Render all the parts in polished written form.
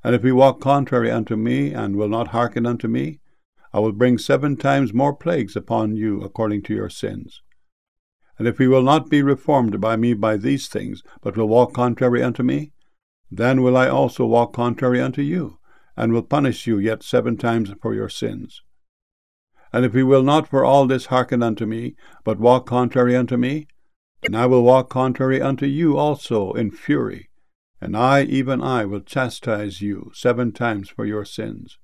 And if he walk contrary unto me, and will not hearken unto me, I will bring 7 times more plagues upon you according to your sins. And if he will not be reformed by me by these things, but will walk contrary unto me, then will I also walk contrary unto you, and will punish you yet 7 times for your sins. And if he will not for all this hearken unto me, but walk contrary unto me, then I will walk contrary unto you also in fury, and I, even I, will chastise you 7 times for your sins.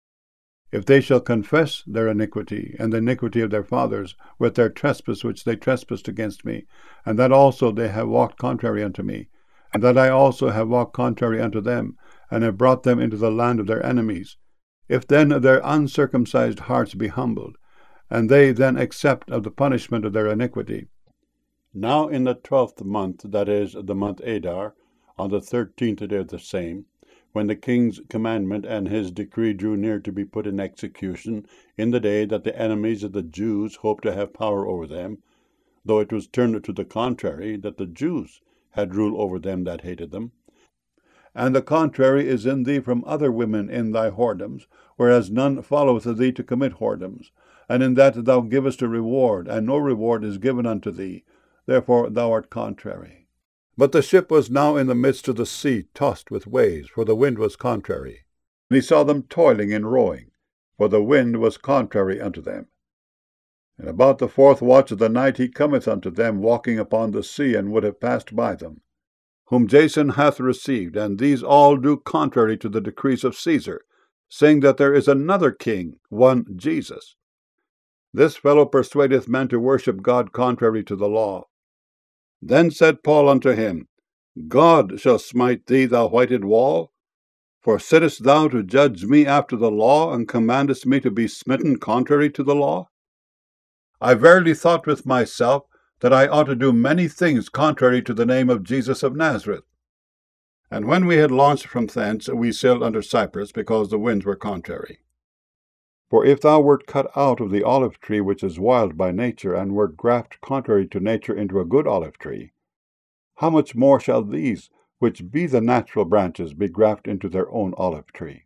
If they shall confess their iniquity, and the iniquity of their fathers, with their trespass which they trespassed against me, and that also they have walked contrary unto me, and that I also have walked contrary unto them, and have brought them into the land of their enemies, if then their uncircumcised hearts be humbled, and they then accept of the punishment of their iniquity. Now in the 12th month, that is, the month Adar, on the 13th day of the same, when the king's commandment and his decree drew near to be put in execution, in the day that the enemies of the Jews hoped to have power over them, though it was turned to the contrary, that the Jews had rule over them that hated them. And the contrary is in thee from other women in thy whoredoms, whereas none followeth thee to commit whoredoms, and in that thou givest a reward, and no reward is given unto thee, therefore thou art contrary. But the ship was now in the midst of the sea, tossed with waves, for the wind was contrary. And he saw them toiling in rowing, for the wind was contrary unto them. And about the 4th watch of the night he cometh unto them, walking upon the sea, and would have passed by them, whom Jason hath received, and these all do contrary to the decrees of Caesar, saying that there is another king, one Jesus. This fellow persuadeth men to worship God contrary to the law. Then said Paul unto him, God shall smite thee, thou whited wall. For sittest thou to judge me after the law, and commandest me to be smitten contrary to the law? I verily thought with myself that I ought to do many things contrary to the name of Jesus of Nazareth. And when we had launched from thence, we sailed under Cyprus, because the winds were contrary. For if thou wert cut out of the olive tree which is wild by nature, and wert grafted contrary to nature into a good olive tree, how much more shall these, which be the natural branches, be grafted into their own olive tree?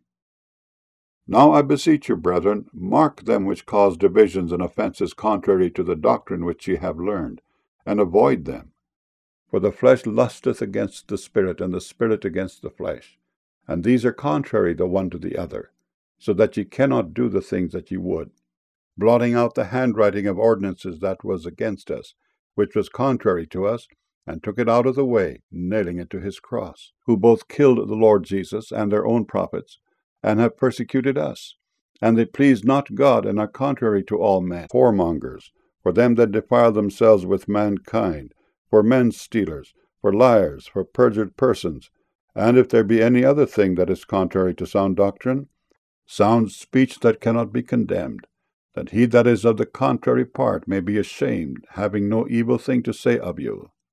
Now I beseech you, brethren, mark them which cause divisions and offences contrary to the doctrine which ye have learned, and avoid them. For the flesh lusteth against the Spirit, and the Spirit against the flesh, and these are contrary the one to the other, so that ye cannot do the things that ye would, blotting out the handwriting of ordinances that was against us, which was contrary to us, and took it out of the way, nailing it to his cross, who both killed the Lord Jesus and their own prophets, and have persecuted us. And they please not God, and are contrary to all men, whoremongers, for them that defile themselves with mankind, for men stealers, for liars, for perjured persons, and if there be any other thing that is contrary to sound doctrine, sound speech that cannot be condemned, that he that is of the contrary part may be ashamed, having no evil thing to say of you.